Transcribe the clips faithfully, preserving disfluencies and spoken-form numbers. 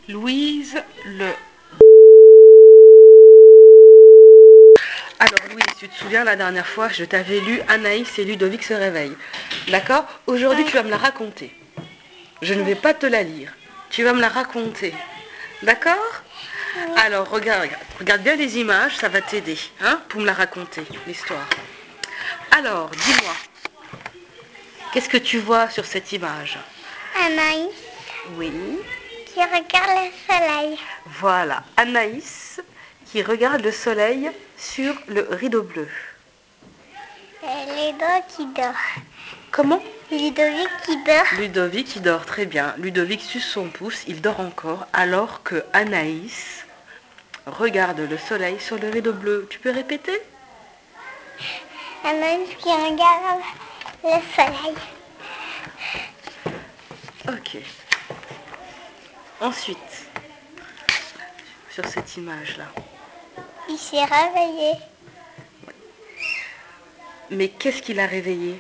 Louise, le... Alors Louise, tu te souviens la dernière fois, je t'avais lu Anaïs et Ludovic se réveillent. D'accord? Aujourd'hui, Oui. tu vas me la raconter. Je ne vais pas te la lire. Tu vas me la raconter. D'accord? Oui. Alors, regarde, regarde, regarde bien les images, ça va t'aider, hein, pour me la raconter, l'histoire. Alors, dis-moi, qu'est-ce que tu vois sur cette image? Anaïs Oui, qui regarde le soleil. voilà, Anaïs qui regarde le soleil sur le rideau bleu. Et Ludo qui dort. Comment? Ludovic qui dort. Ludovic, il dort très bien. Ludovic suce son pouce, il dort encore, alors que Anaïs regarde le soleil sur le rideau bleu. Tu peux répéter? Anaïs qui regarde le soleil. Ok. Ensuite, sur cette image-là. Il s'est réveillé. Mais qu'est-ce qui l'a réveillé?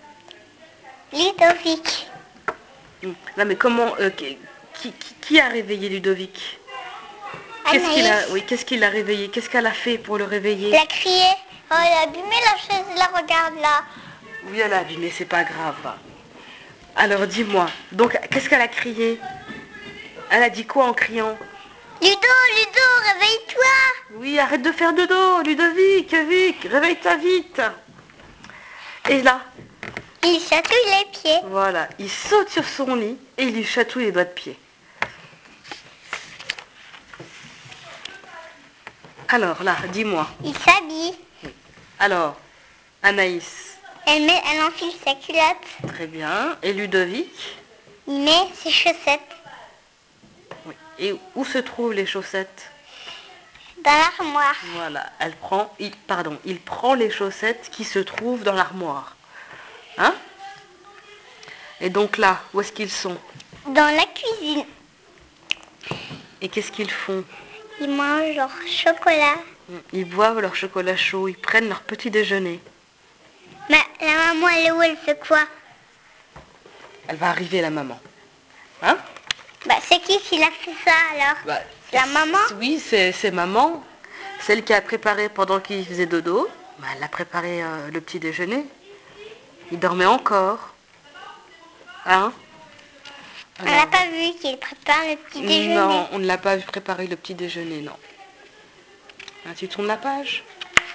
Ludovic. Non, mais comment... euh, qui, qui, qui a réveillé Ludovic? Qu'est-ce qu'il a, Anaïs. oui, qu'est-ce qu'il a réveillé? Qu'est-ce qu'elle a fait pour le réveiller? Il a crié. Oh, il a abîmé la chaise, la regarde là. Oui, elle a abîmé, c'est pas grave. Alors, dis-moi, donc, qu'est-ce qu'elle a crié? Elle a dit quoi en criant? Ludo, Ludo, réveille-toi. Oui, arrête de faire dodo, Ludovic, Vic, réveille-toi vite. Et là, Il chatouille les pieds. voilà, il saute sur son lit et il lui chatouille les doigts de pied. Alors là, dis-moi. Il s'habille. Alors, Anaïs, Elle, met, elle enfile sa culotte. très bien. Et Ludovic? Il met ses chaussettes Oui. Et où se trouvent les chaussettes? dans l'armoire. Voilà, elle prend, il, pardon, il prend les chaussettes qui se trouvent dans l'armoire. Hein? Et donc là, où est-ce qu'ils sont? Dans la cuisine. Et qu'est-ce qu'ils font? Ils mangent leur chocolat. Ils boivent leur chocolat chaud, ils prennent leur petit déjeuner. Mais la maman, elle est où? Elle fait quoi? Elle va arriver, la maman. Hein? Bah, c'est qui qui l'a fait ça alors? Bah, C'est la maman? Oui, c'est, c'est maman. Celle qui a préparé pendant qu'il faisait dodo. Bah, elle a préparé euh, le petit déjeuner. Il dormait encore. Hein? On n'a pas vu qu'il prépare le petit déjeuner. Non, on ne l'a pas vu préparer le petit déjeuner, non. Hein, tu tournes la page?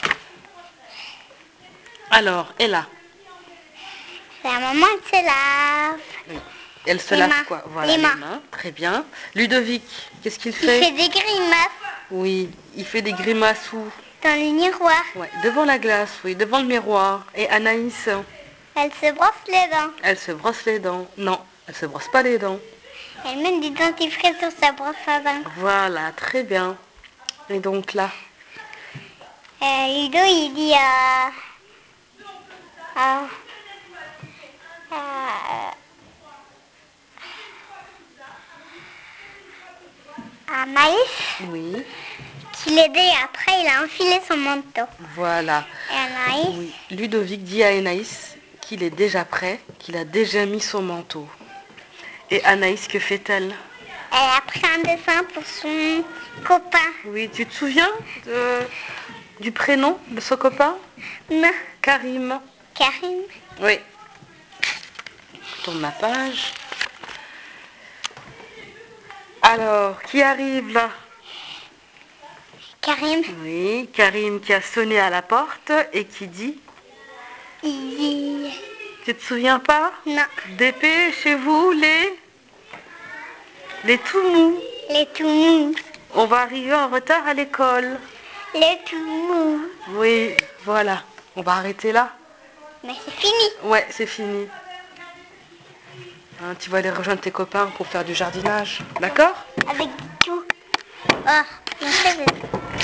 Alors, et là? La maman, elle se lave. Oui. Elle se Les lave mains. quoi? Voilà, Les les mains. mains. Très bien. Ludovic, qu'est-ce qu'il Il fait? fait des grimaces Oui, il fait des grimaces où? dans le miroir. Ouais, devant la glace, oui, devant le miroir. Et Anaïs, Elle se brosse les dents. elle se brosse les dents. Non, elle se brosse pas les dents. Elle met du dentifrice sur sa brosse à dents. Voilà, très bien. Et donc là, Euh, Ludo, il dit à... à... à... à Maïs oui, qu'il aidait. Après, il a enfilé son manteau. voilà. Et Anaïs, Oui, Ludovic dit à Anaïs qu'il est déjà prêt, qu'il a déjà mis son manteau. Et Anaïs, que fait-elle? elle a pris un dessin pour son copain. Oui, tu te souviens de- du prénom de son copain? Non, Karim. Karim. Oui. Je tourne la page. Alors, qui arrive là? Karim, Oui, Karim qui a sonné à la porte et qui dit... il dit... Tu te souviens pas? Non, Dépêchez-vous les... Les tout mous. les tout mous. On va arriver en retard à l'école. Les tout mous. Oui, voilà. On va arrêter là. Mais c'est fini. Ouais, c'est fini. Hein, tu vas aller rejoindre tes copains pour faire du jardinage. D'accord? Avec du tout. Oh, mon cheveu.